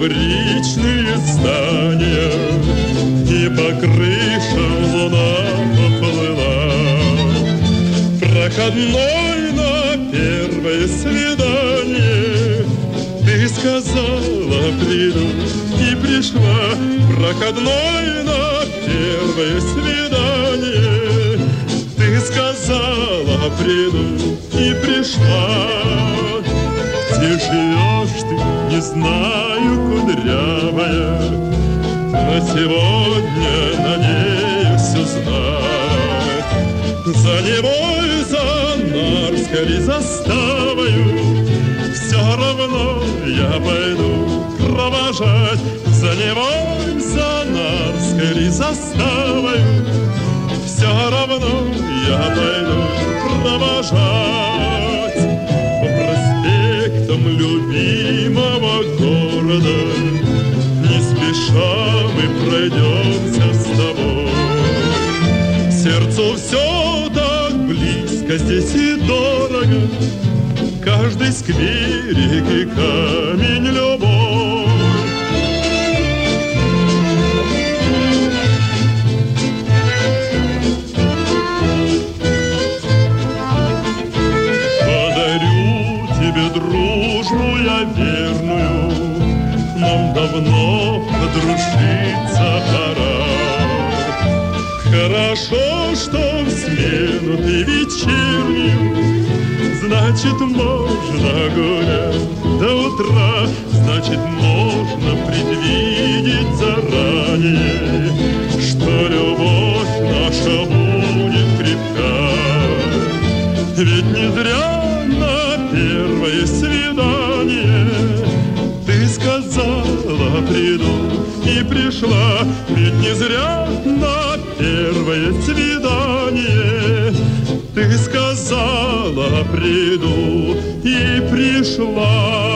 фабричные здания, и по крышам луна поплыла. Проходной на первое свидание ты сказала: приду, и пришла. Проходной на первое свидание ты сказала: приду, и пришла. Где живешь ты, не знаю, кудрявая, но сегодня надеюсь узнать. За Невой, за Нарской заставою все равно я пойду провожать. За Невой, за Нарской заставою все равно я пойду провожать. По проспектам любимого города не спеша мы пройдемся с тобой. Сердцу все так близко, здесь и дорого, каждый скверик и камень любовь. Подарю тебе дружбу я верную, нам давно подружиться пора. Хорошо, что в смену ты вечернюю, значит, можно гулять до утра, значит, можно предвидеть заранее, что любовь наша будет крепка. Ведь не зря на первое свидание ты сказала: приду, и пришла. Ведь не зря на первое свидание ты сказала: приду, и пришла.